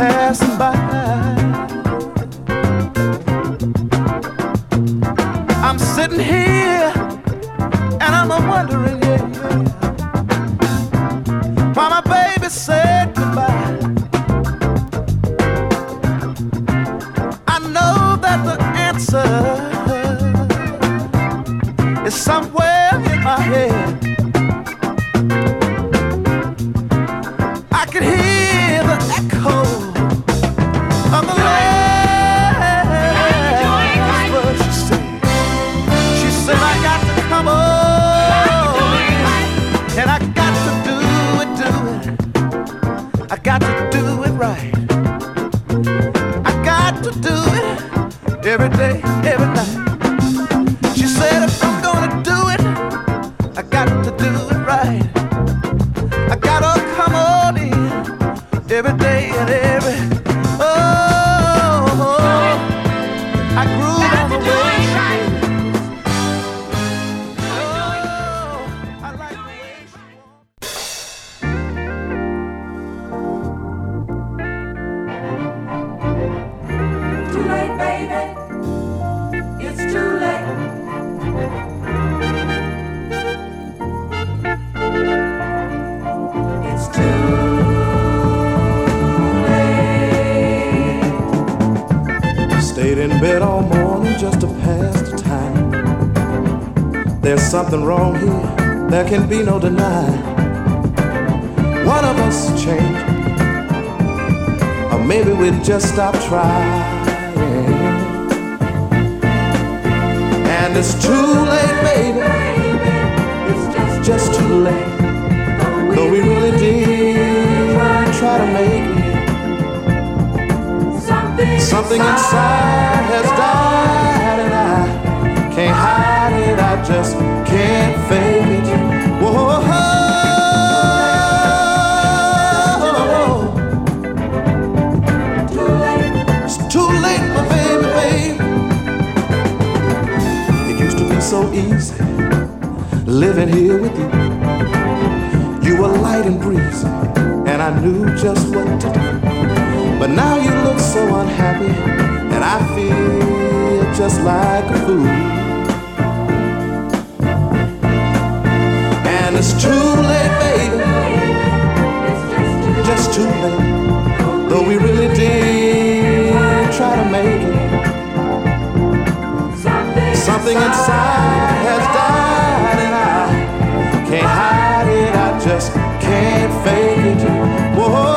passing by. I'm sitting here and I'm wondering, yeah, why my baby said goodbye. I know that the answer is somewhere in my head. I can hear the echo of the last word she said. She said, I got to come on, and I got to do it. I got to do it right. I got to do it every day, every night. She said, if I'm gonna do it, I got to do it right. I gotta come on in every day and every. Oh, I grew on the way. Oh, I like the way she walks. Too late, baby. It's too late. It's too late. Stayed in bed all morning just to pass the time. There's something wrong here, there can be no denying. One of us changed, or maybe we just stopped trying. And it's too late, baby. It's just too late. Though we really did try to make it. Something inside has died, and I can't hide it. I just can't fake it. Whoa. It's too late, my baby. It used to be so easy living here with you. You were light and breezy, and I knew just what to do. But now you look so unhappy, and I feel just like a fool. And it's too late, baby. Just too late. Though we really did try to make it. Something inside has died, and I can't hide it. I just can't fake it. Whoa.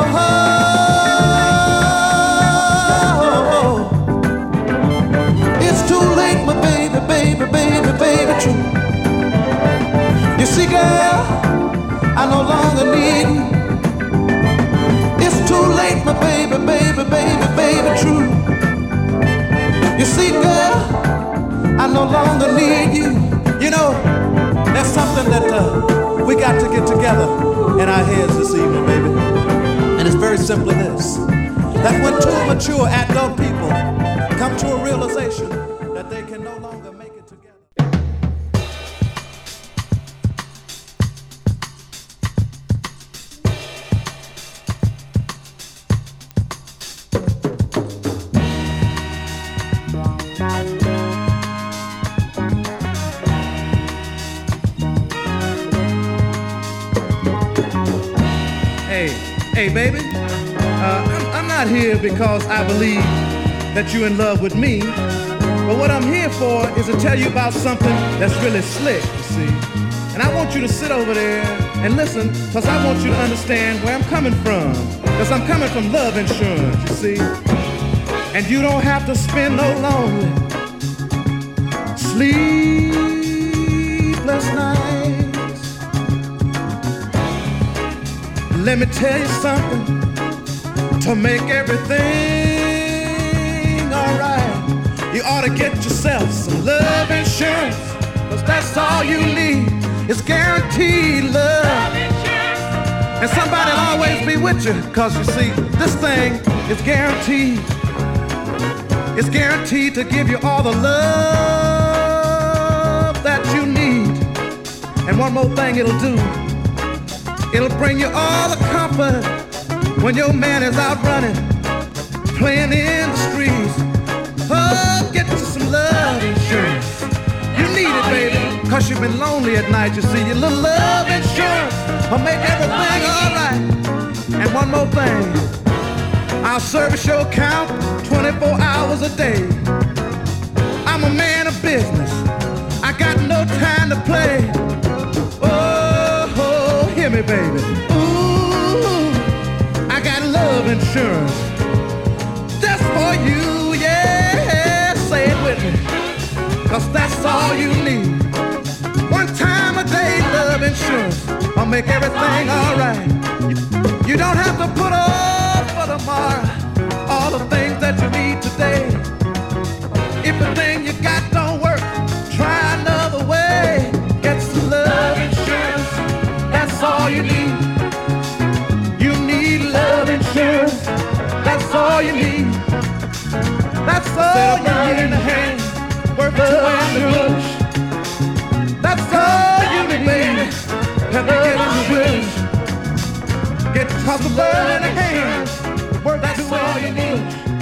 Baby, true. You see, girl, I no longer need you. It's too late, my baby, true. You see, girl, I no longer need you. You know, there's something that we got to get together in our heads this evening, baby. And it's very simply this: that when two mature adult people come to a realization that they can no longer make it together. Hey, baby, I'm not here because I believe that you're in love with me, but what I'm here for is to tell you about something that's really slick, you see. And I want you to sit over there and listen, because I want you to understand where I'm coming from, because I'm coming from love insurance, you see. And you don't have to spend no lonely, sleepless nights. Let me tell you something to make everything alright. You ought to get yourself some love insurance, cause that's all you need is guaranteed love. And somebody'll always be with you, cause you see, this thing is guaranteed. It's guaranteed to give you all the love that you need. And one more thing it'll do, it'll bring you all the comfort when your man is out running playing in the streets. Oh, get you some love insurance. You need it, baby, cause you've been lonely at night. You see, your little love insurance will make everything alright. And one more thing, I'll service your account 24 hours a day. I'm a man of business, I got no time to play. Oh, hear me, baby. Ooh, I got love insurance just for you, yeah. Say it with me, cause that's all you need. One time a day love insurance will make everything alright. You don't have to put off for tomorrow all the things that you need today. If the thing you got don't work, try another way. Get some love insurance, that's all you need. You need love insurance, that's all you need. That's all you need. In the hand, worth two in the bush. That's all you need, baby. Help me get in the bush. Get tough love in the hand, worth two in the bush.